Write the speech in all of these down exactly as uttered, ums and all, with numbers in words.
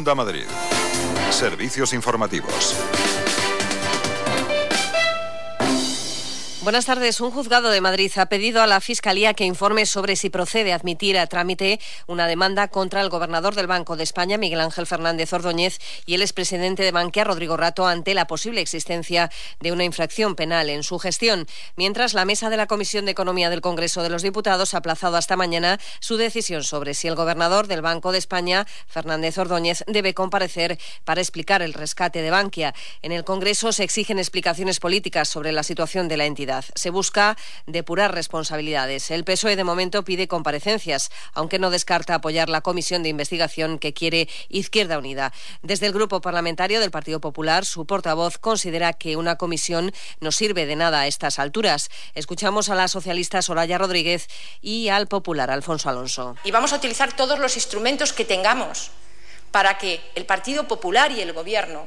Onda Madrid. Servicios informativos. Buenas tardes. Un juzgado de Madrid ha pedido a la Fiscalía que informe sobre si procede admitir a trámite una demanda contra el gobernador del Banco de España, Miguel Ángel Fernández Ordóñez, y el expresidente de Bankia, Rodrigo Rato, ante la posible existencia de una infracción penal en su gestión. Mientras, la mesa de la Comisión de Economía del Congreso de los Diputados ha aplazado hasta mañana su decisión sobre si el gobernador del Banco de España, Fernández Ordóñez, debe comparecer para explicar el rescate de Bankia. En el Congreso se exigen explicaciones políticas sobre la situación de la entidad. Se busca depurar responsabilidades. El P S O E de momento pide comparecencias, aunque no descarta apoyar la comisión de investigación que quiere Izquierda Unida. Desde el Grupo Parlamentario del Partido Popular, su portavoz considera que una comisión no sirve de nada a estas alturas. Escuchamos a la socialista Soraya Rodríguez y al popular Alfonso Alonso. Y vamos a utilizar todos los instrumentos que tengamos para que el Partido Popular y el Gobierno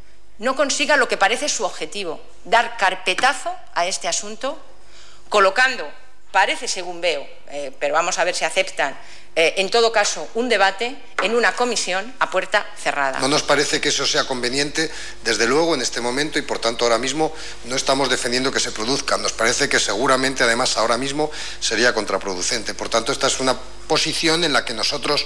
no consiga lo que parece su objetivo, dar carpetazo a este asunto, colocando, parece según veo, eh, pero vamos a ver si aceptan, eh, en todo caso, un debate en una comisión a puerta cerrada. No nos parece que eso sea conveniente, desde luego, en este momento, y por tanto ahora mismo no estamos defendiendo que se produzca. Nos parece que seguramente, además, ahora mismo sería contraproducente. Por tanto, esta es una posición en la que nosotros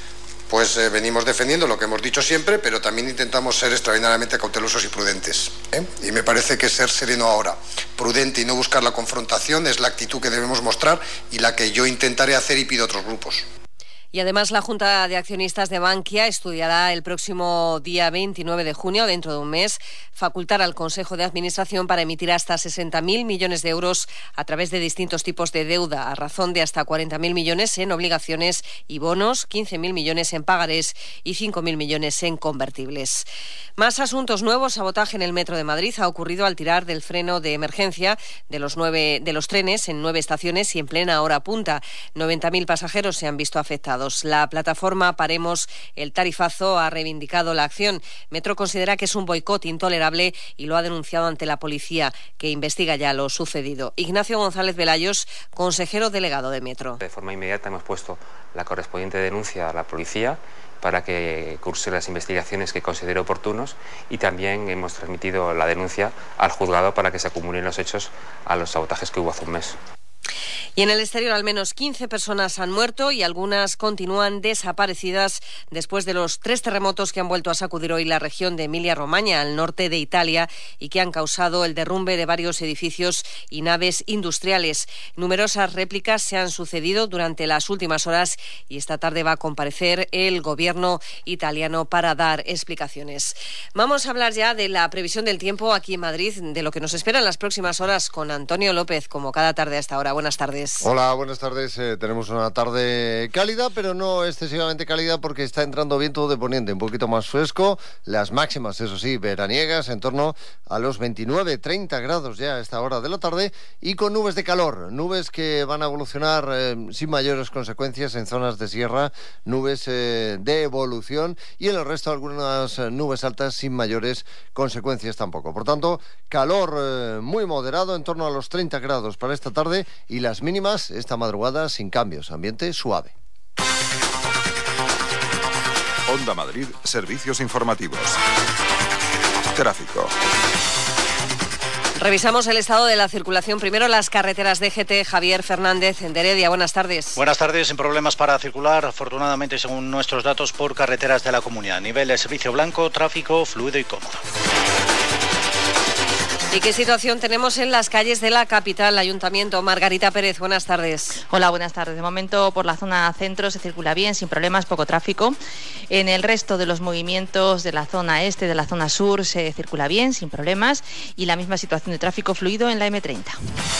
Pues eh, venimos defendiendo lo que hemos dicho siempre, pero también intentamos ser extraordinariamente cautelosos y prudentes, ¿eh? Y me parece que ser sereno ahora, prudente y no buscar la confrontación es la actitud que debemos mostrar y la que yo intentaré hacer y pido a otros grupos. Y además la Junta de Accionistas de Bankia estudiará el próximo día veintinueve de junio, dentro de un mes, facultar al Consejo de Administración para emitir hasta sesenta mil millones de euros a través de distintos tipos de deuda, a razón de hasta cuarenta mil millones en obligaciones y bonos, quince mil millones en pagarés y cinco mil millones en convertibles. Más asuntos nuevos. Sabotaje en el Metro de Madrid ha ocurrido al tirar del freno de emergencia de los, nueve, de los trenes en nueve estaciones y en plena hora punta. noventa mil pasajeros se han visto afectados. La plataforma Paremos el Tarifazo ha reivindicado la acción. Metro considera que es un boicot intolerable y lo ha denunciado ante la policía, que investiga ya lo sucedido. Ignacio González Velayos, consejero delegado de Metro. De forma inmediata hemos puesto la correspondiente denuncia a la policía para que curse las investigaciones que considere oportunos, y también hemos transmitido la denuncia al juzgado para que se acumulen los hechos a los sabotajes que hubo hace un mes. Y en el exterior al menos quince personas han muerto y algunas continúan desaparecidas después de los tres terremotos que han vuelto a sacudir hoy la región de Emilia-Romagna, al norte de Italia, y que han causado el derrumbe de varios edificios y naves industriales. Numerosas réplicas se han sucedido durante las últimas horas y esta tarde va a comparecer el gobierno italiano para dar explicaciones. Vamos a hablar ya de la previsión del tiempo aquí en Madrid, de lo que nos espera en las próximas horas, con Antonio López, como cada tarde hasta ahora. Buenas tardes. Hola, buenas tardes. Eh, tenemos una tarde cálida, pero no excesivamente cálida porque está entrando viento de poniente, un poquito más fresco. Las máximas, eso sí, veraniegas, en torno a los veintinueve, treinta grados ya a esta hora de la tarde, y con nubes de calor, nubes que van a evolucionar eh, sin mayores consecuencias en zonas de sierra, nubes eh, de evolución, y en el resto algunas eh, nubes altas sin mayores consecuencias tampoco. Por tanto, calor eh, muy moderado, en torno a los treinta grados para esta tarde, y las mínimas esta madrugada sin cambios, ambiente suave. Onda Madrid, servicios informativos. Tráfico. Revisamos el estado de la circulación. Primero, las carreteras D G T. Javier Fernández, en Heredia. Buenas tardes. Buenas tardes. Sin problemas para circular, afortunadamente, según nuestros datos, por carreteras de la comunidad. Nivel de servicio blanco, tráfico fluido y cómodo. ¿Y qué situación tenemos en las calles de la capital? Ayuntamiento. Margarita Pérez, buenas tardes. Hola, buenas tardes. De momento, por la zona centro se circula bien, sin problemas, poco tráfico. En el resto de los movimientos de la zona este, de la zona sur, se circula bien, sin problemas. Y la misma situación de tráfico fluido en la eme treinta.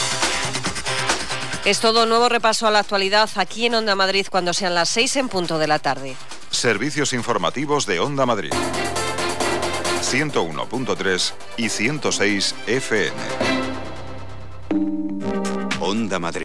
Es todo. Nuevo repaso a la actualidad aquí en Onda Madrid cuando sean las seis en punto de la tarde. Servicios informativos de Onda Madrid. ciento uno punto tres y ciento seis efe eme. Onda Madrid.